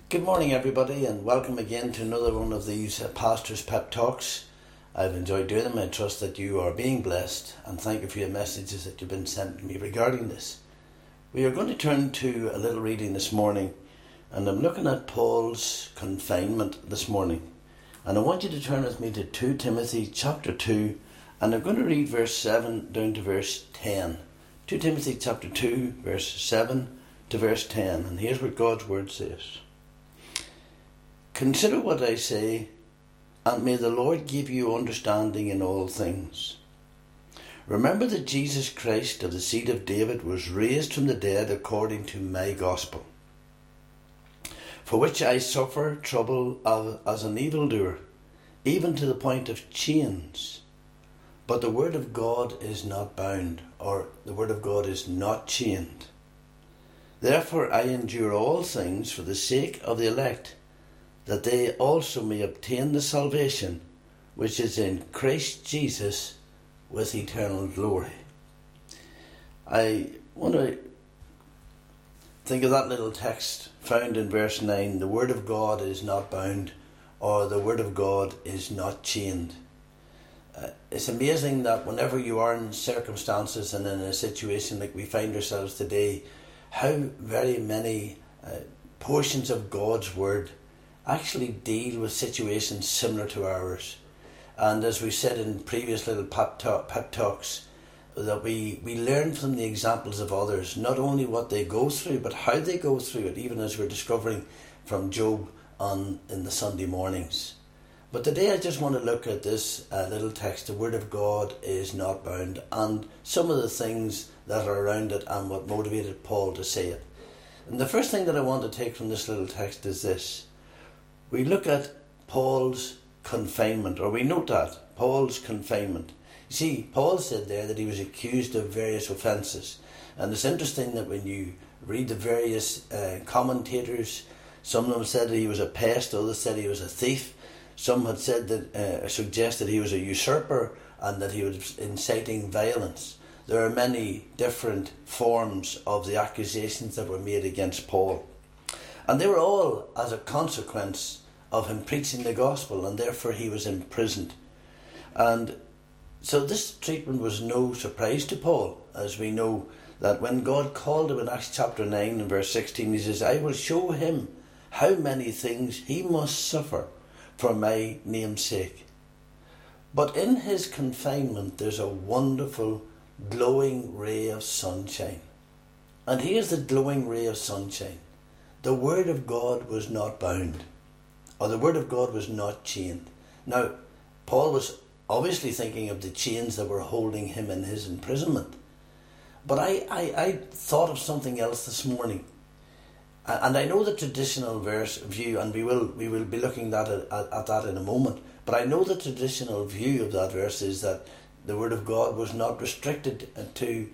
Good morning, everybody, and welcome again to another one of these Pastor's Pep Talks. I've enjoyed doing them. I trust that you are being blessed, and thank you for your messages that you've been sent to me regarding this. We are going to turn to a little reading this morning, and I'm looking at Paul's confinement this morning. And I want you to turn with me to 2 Timothy chapter 2, and I'm going to read verse 7 down to verse 10. 2 Timothy chapter 2, verse 7 to verse 10, and here's what God's word says. Consider what I say, and may the Lord give you understanding in all things. Remember that Jesus Christ of the seed of David was raised from the dead according to my gospel, for which I suffer trouble as an evildoer, even to the point of chains. But the word of God is not bound, or the word of God is not chained. Therefore I endure all things for the sake of the elect, that they also may obtain the salvation which is in Christ Jesus with eternal glory. I want to think of that little text found in verse 9, the word of God is not bound, or the word of God is not chained. It's amazing that whenever you are in circumstances and in a situation like we find ourselves today, how very many portions of God's word actually deal with situations similar to ours. And as we said in previous little pep talks, that we learn from the examples of others, not only what they go through, but how they go through it, even as we're discovering from Job in the Sunday mornings. But today I just want to look at this little text, the Word of God is not bound, and some of the things that are around it and what motivated Paul to say it. And the first thing that I want to take from this little text is this. We look at Paul's confinement, or we note that, Paul's confinement. You see, Paul said there that he was accused of various offences. And it's interesting that when you read the various commentators, some of them said that he was a pest, others said he was a thief. Some had said that, suggested he was a usurper and that he was inciting violence. There are many different forms of the accusations that were made against Paul. And they were all as a consequence of him preaching the gospel, and therefore he was imprisoned. And so this treatment was no surprise to Paul, as we know that when God called him in Acts chapter 9 and verse 16, he says, I will show him how many things he must suffer for my name's sake. But in his confinement there's a wonderful glowing ray of sunshine. And here's the glowing ray of sunshine. The word of God was not bound, or the word of God was not chained. Now, Paul was obviously thinking of the chains that were holding him in his imprisonment. But I thought of something else this morning. And I know the traditional verse view, and we will be looking at that in a moment. But I know the traditional view of that verse is that the word of God was not restricted to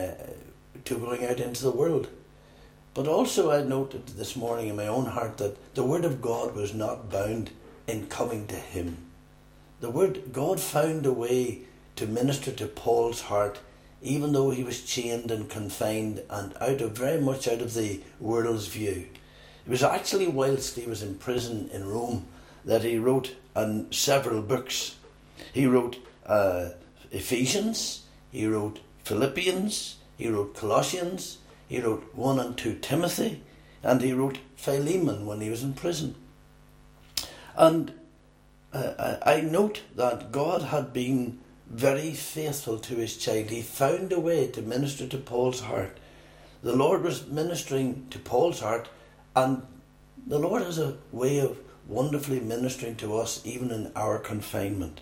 going out into the world. But also I noted this morning in my own heart that the word of God was not bound in coming to him. The word God found a way to minister to Paul's heart, even though he was chained and confined and very much out of the world's view. It was actually whilst he was in prison in Rome that he wrote several books. He wrote Ephesians, he wrote Philippians, he wrote Colossians, he wrote 1 and 2 Timothy, and he wrote Philemon when he was in prison. And I note that God had been very faithful to his child. He found a way to minister to Paul's heart. The Lord was ministering to Paul's heart, and the Lord has a way of wonderfully ministering to us even in our confinement.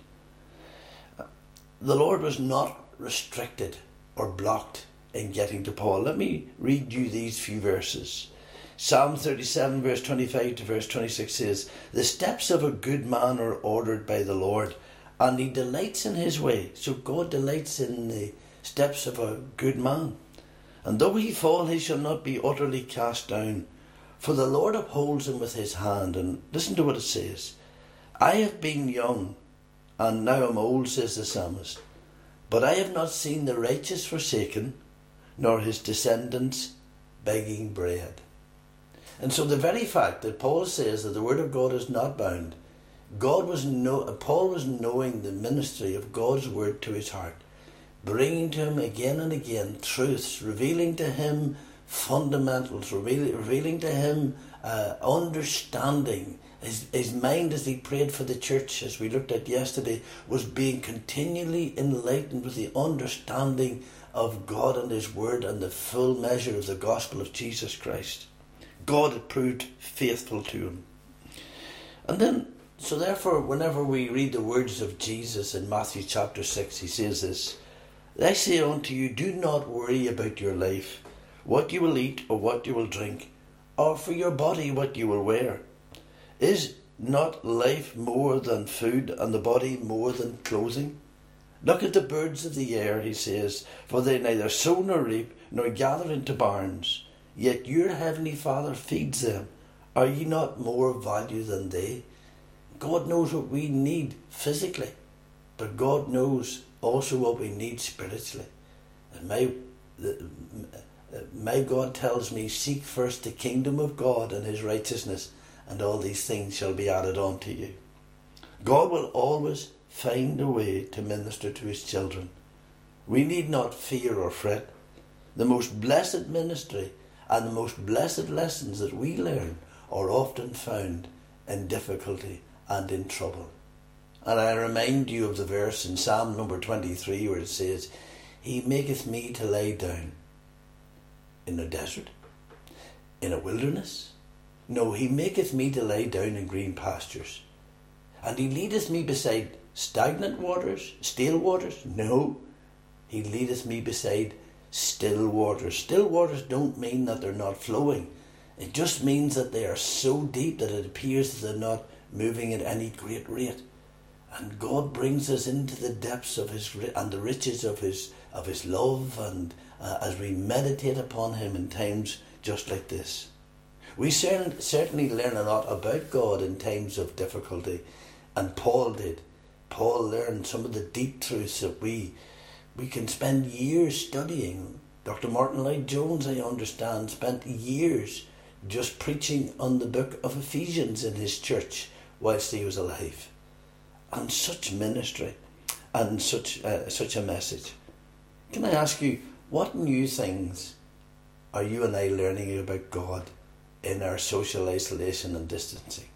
The Lord was not restricted or blocked in getting to Paul. Let me read you these few verses. Psalm 37 verse 25 to verse 26 says, the steps of a good man are ordered by the Lord, and he delights in his way. So God delights in the steps of a good man. And though he fall, he shall not be utterly cast down, for the Lord upholds him with his hand. And listen to what it says. I have been young, and now am old, says the psalmist, but I have not seen the righteous forsaken, nor his descendants begging bread. And so the very fact that Paul says that the word of God is not bound, Paul was knowing the ministry of God's word to his heart, bringing to him again and again truths, revealing to him fundamentals, revealing to him understanding. His mind, as he prayed for the church, as we looked at yesterday, was being continually enlightened with the understanding of God and his word and the full measure of the gospel of Jesus Christ. God had proved faithful to him. And then, so therefore, whenever we read the words of Jesus in Matthew chapter 6, he says this, I say unto you, do not worry about your life, what you will eat or what you will drink, or for your body what you will wear. Is not life more than food, and the body more than clothing? Look at the birds of the air, he says, for they neither sow nor reap, nor gather into barns, yet your heavenly Father feeds them. Are ye not more of value than they? God knows what we need physically, but God knows also what we need spiritually. And my God tells me, seek first the kingdom of God and his righteousness, and all these things shall be added on to you. God will always find a way to minister to his children. We need not fear or fret. The most blessed ministry and the most blessed lessons that we learn are often found in difficulty and in trouble. And I remind you of the verse in Psalm number 23 where it says, he maketh me to lie down in a desert, in a wilderness. No, he maketh me to lie down in green pastures. And he leadeth me beside stagnant waters, still waters. No, he leadeth me beside still waters. Still waters don't mean that they're not flowing. It just means that they are so deep that it appears that they're not moving at any great rate. And God brings us into the depths of his and the riches of his love, and as we meditate upon him in times just like this. We certainly learn a lot about God in times of difficulty, and Paul did. Paul learned some of the deep truths that we can spend years studying. Dr. Martin Lloyd-Jones, I understand, spent years just preaching on the book of Ephesians in his church whilst he was alive. And such ministry and such a message. Can I ask you, what new things are you and I learning about God in our social isolation and distancing?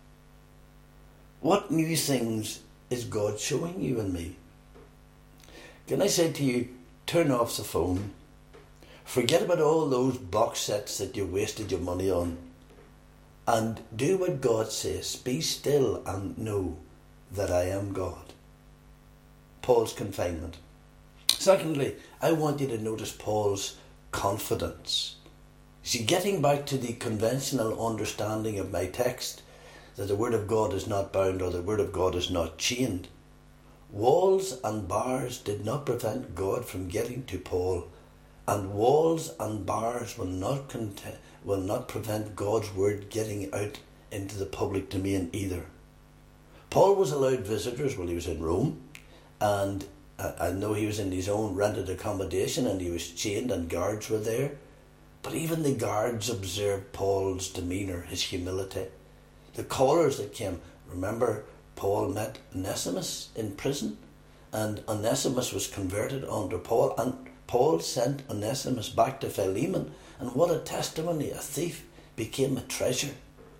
What new things is God showing you and me? Can I say to you, turn off the phone, forget about all those box sets that you wasted your money on, and do what God says. Be still and know that I am God. Paul's confinement. Secondly, I want you to notice Paul's confidence. See, getting back to the conventional understanding of my text, that the word of God is not bound or the word of God is not chained, walls and bars did not prevent God from getting to Paul, and walls and bars will not prevent God's word getting out into the public domain either. Paul was allowed visitors while he was in Rome, and I know he was in his own rented accommodation and he was chained and guards were there. But even the guards observed Paul's demeanour, his humility. The callers that came, remember Paul met Onesimus in prison, and Onesimus was converted under Paul, and Paul sent Onesimus back to Philemon, and what a testimony. A thief became a treasure.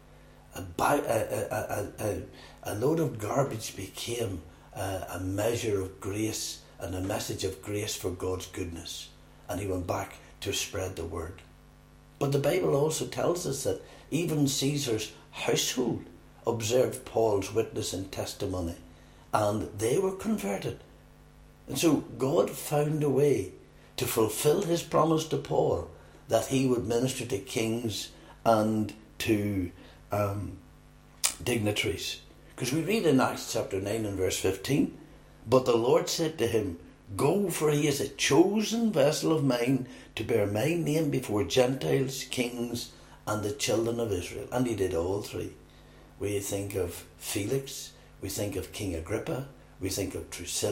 A load of garbage became a measure of grace and a message of grace for God's goodness, and he went back to spread the word. But the Bible also tells us that even Caesar's household observed Paul's witness and testimony, and they were converted. And so God found a way to fulfill his promise to Paul that he would minister to kings and to dignitaries. Because we read in Acts chapter 9 and verse 15, but the Lord said to him, go, for he is a chosen vessel of mine to bear my name before Gentiles, kings, and the children of Israel. And he did all three. We think of Felix, we think of King Agrippa, we think of Drusilla,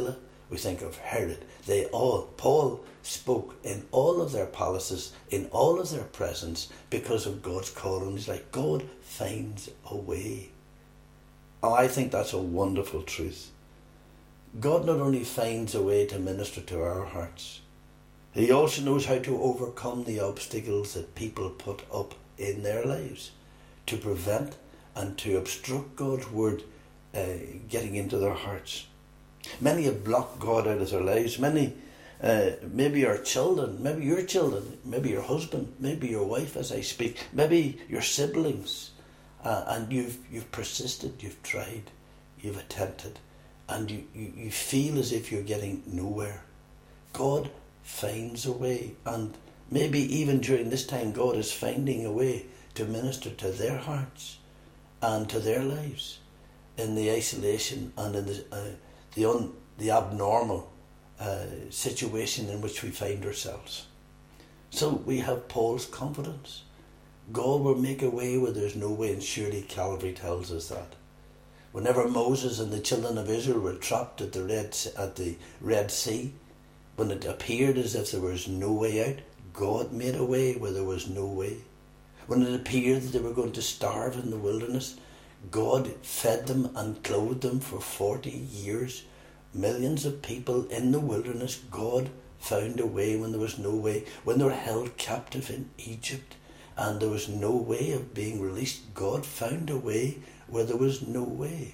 We think of Herod. Paul spoke in all of their palaces, in all of their presence, because of God's call. And he's like, God finds a way. Oh, I think that's a wonderful truth. God not only finds a way to minister to our hearts, He also knows how to overcome the obstacles that people put up in their lives to prevent and to obstruct God's word getting into their hearts. Many have blocked God out of their lives. Many, maybe our children, maybe your children, maybe your husband, maybe your wife as I speak, maybe your siblings, and you've persisted, you've tried, you've attempted, and you feel as if you're getting nowhere. God finds a way, and maybe even during this time God is finding a way to minister to their hearts and to their lives in the isolation and in the abnormal situation in which we find ourselves. So we have Paul's confidence. God will make a way where there's no way, and surely Calvary tells us that. Whenever Moses and the children of Israel were trapped at the Red Sea, when it appeared as if there was no way out, God made a way where there was no way. When it appeared that they were going to starve in the wilderness, God fed them and clothed them for 40 years. Millions of people in the wilderness, God found a way when there was no way. When they were held captive in Egypt and there was no way of being released, God found a way where there was no way.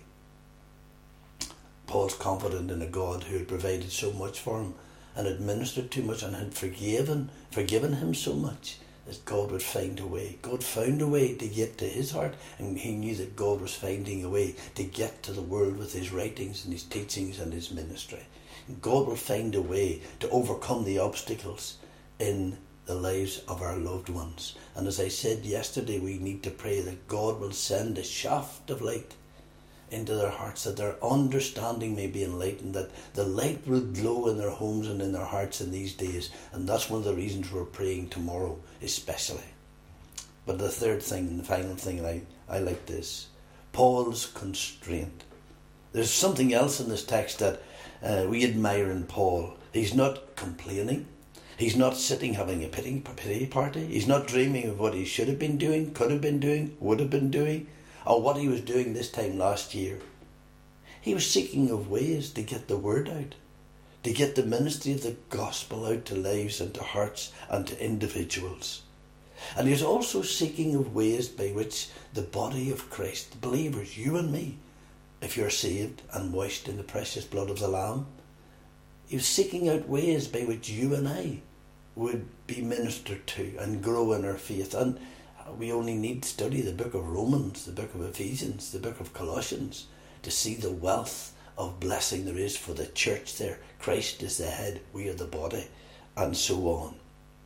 Paul's confident in a God who had provided so much for him and had ministered too much and had forgiven him so much that God would find a way. God found a way to get to his heart, and he knew that God was finding a way to get to the world with his writings and his teachings and his ministry. God will find a way to overcome the obstacles in the lives of our loved ones. And as I said yesterday, we need to pray that God will send a shaft of light into their hearts, that their understanding may be enlightened, that the light will glow in their homes and in their hearts in these days. And that's one of the reasons we're praying tomorrow especially. But the third thing and the final thing, and I like this, Paul's constraint. There's something else in this text that we admire in Paul. He's not complaining. He's not sitting having a pity party. He's not dreaming of what he should have been doing, could have been doing, would have been doing, or what he was doing this time last year. He was seeking of ways to get the word out, to get the ministry of the gospel out to lives and to hearts and to individuals. And he was also seeking of ways by which the body of Christ, the believers, you and me, if you're saved and washed in the precious blood of the Lamb, he was seeking out ways by which you and I would be ministered to and grow in our faith. And we only need to study the book of Romans, the book of Ephesians, the book of Colossians to see the wealth of blessing there is for the church there. Christ is the head, we are the body, and so on.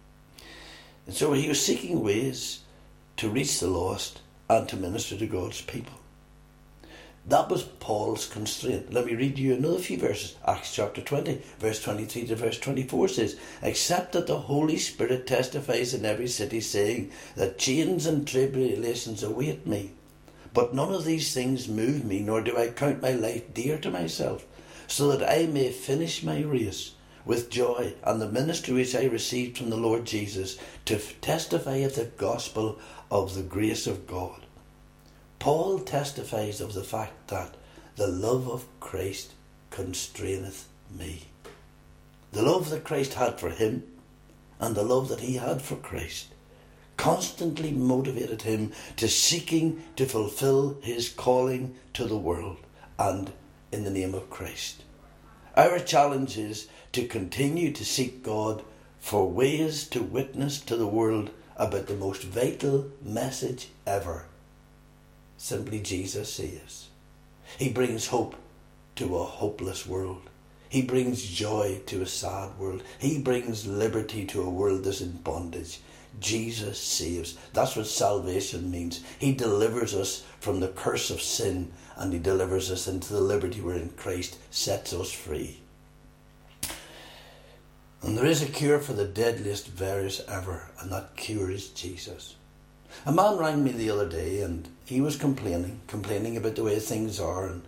And so he was seeking ways to reach the lost and to minister to God's people. That was Paul's constraint. Let me read you another few verses. Acts chapter 20, verse 23 to verse 24 says, "Except that the Holy Spirit testifies in every city, saying that chains and tribulations await me. But none of these things move me, nor do I count my life dear to myself, so that I may finish my race with joy and the ministry which I received from the Lord Jesus, to testify of the gospel of the grace of God." Paul testifies of the fact that the love of Christ constraineth me. The love that Christ had for him and the love that he had for Christ constantly motivated him to seeking to fulfill his calling to the world and in the name of Christ. Our challenge is to continue to seek God for ways to witness to the world about the most vital message ever. Simply, Jesus saves. He brings hope to a hopeless world. He brings joy to a sad world. He brings liberty to a world that's in bondage. Jesus saves. That's what salvation means. He delivers us from the curse of sin, and he delivers us into the liberty wherein Christ sets us free. And there is a cure for the deadliest virus ever, and that cure is Jesus. A man rang me the other day, and he was complaining about the way things are, and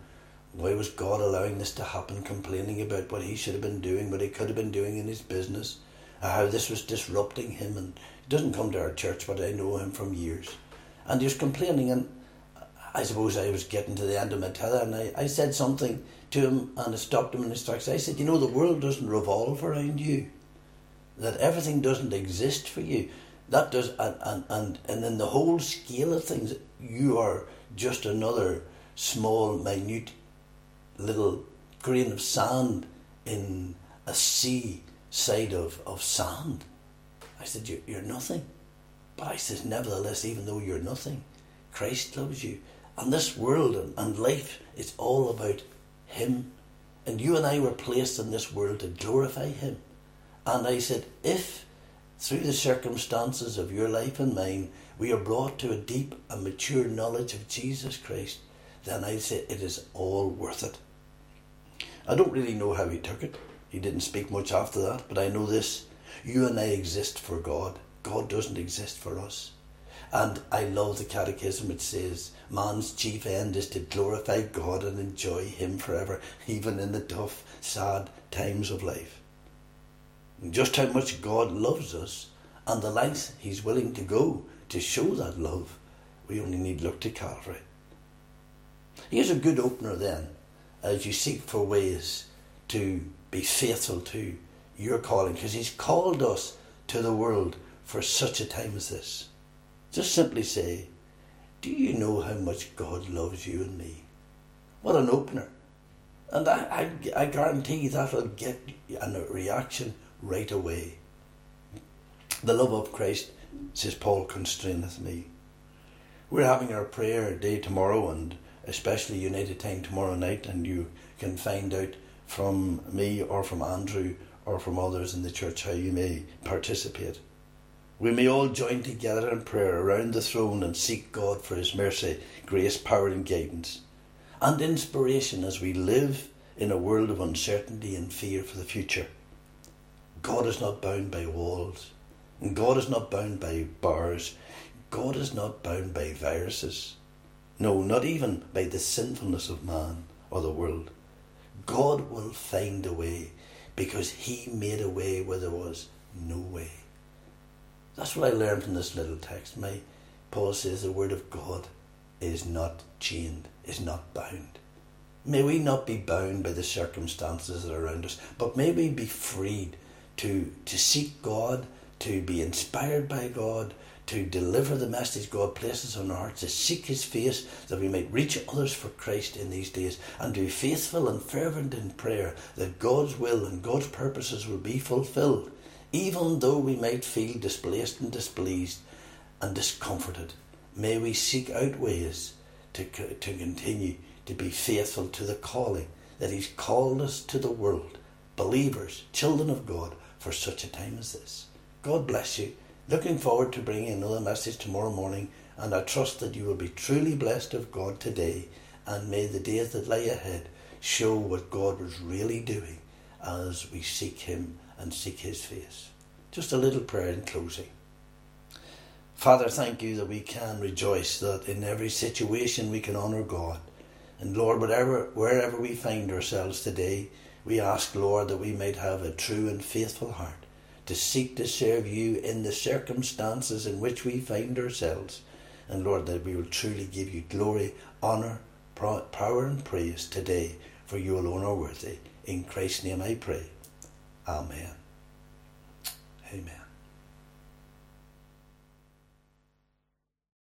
Why was God allowing this to happen, complaining about what he should have been doing, what he could have been doing in his business, how this was disrupting him? And he doesn't come to our church, but I know him from years. And he was complaining, and I suppose I was getting to the end of my tether, and I said something to him, and I stopped him in his tracks. I said, you know, the world doesn't revolve around you, that everything doesn't exist for you. That does, and in the whole scale of things, you are just another small, minute, little grain of sand in a sea side of sand. I said, you're nothing. But I said, nevertheless, even though you're nothing, Christ loves you. And this world and life, it's all about him. And you and I were placed in this world to glorify him. And I said, if through the circumstances of your life and mine, we are brought to a deep and mature knowledge of Jesus Christ, then I say it is all worth it. I don't really know how he took it. He didn't speak much after that, but I know this. You and I exist for God. God doesn't exist for us. And I love the catechism. It says, man's chief end is to glorify God and enjoy him forever, even in the tough, sad times of life. And just how much God loves us and the lengths he's willing to go to show that love, we only need look to Calvary. Here's a good opener then, as you seek for ways to be faithful to your calling, because he's called us to the world for such a time as this. Just simply say, do you know how much God loves you and me? What an opener. And I guarantee that'll get a reaction right away. The love of Christ, says Paul, constraineth me. We're having our prayer day tomorrow, and especially United Time tomorrow night, and you can find out from me or from Andrew or from others in the church how you may participate. We may all join together in prayer around the throne and seek God for his mercy, grace, power and guidance, and inspiration as we live in a world of uncertainty and fear for the future. God is not bound by walls, and God is not bound by bars. God is not bound by viruses. No, not even by the sinfulness of man or the world. God will find a way, because he made a way where there was no way. That's what I learned from this little text. Paul says the word of God is not chained, is not bound. May we not be bound by the circumstances that are around us, but may we be freed to seek God, to be inspired by God, to deliver the message God places on our hearts, to seek his face, that we might reach others for Christ in these days, and to be faithful and fervent in prayer that God's will and God's purposes will be fulfilled, even though we might feel displaced and displeased and discomforted. May we seek out ways to continue to be faithful to the calling that he's called us to the world, believers, children of God, for such a time as this. God bless you. Looking forward to bringing another message tomorrow morning, and I trust that you will be truly blessed of God today, and may the days that lie ahead show what God was really doing as we seek him and seek his face. Just a little prayer in closing. Father, thank you that we can rejoice that in every situation we can honour God. And Lord, wherever we find ourselves today, we ask, Lord, that we might have a true and faithful heart to seek to serve you in the circumstances in which we find ourselves. And Lord, that we will truly give you glory, honour, power and praise today, for you alone are worthy. In Christ's name I pray. Amen. Amen.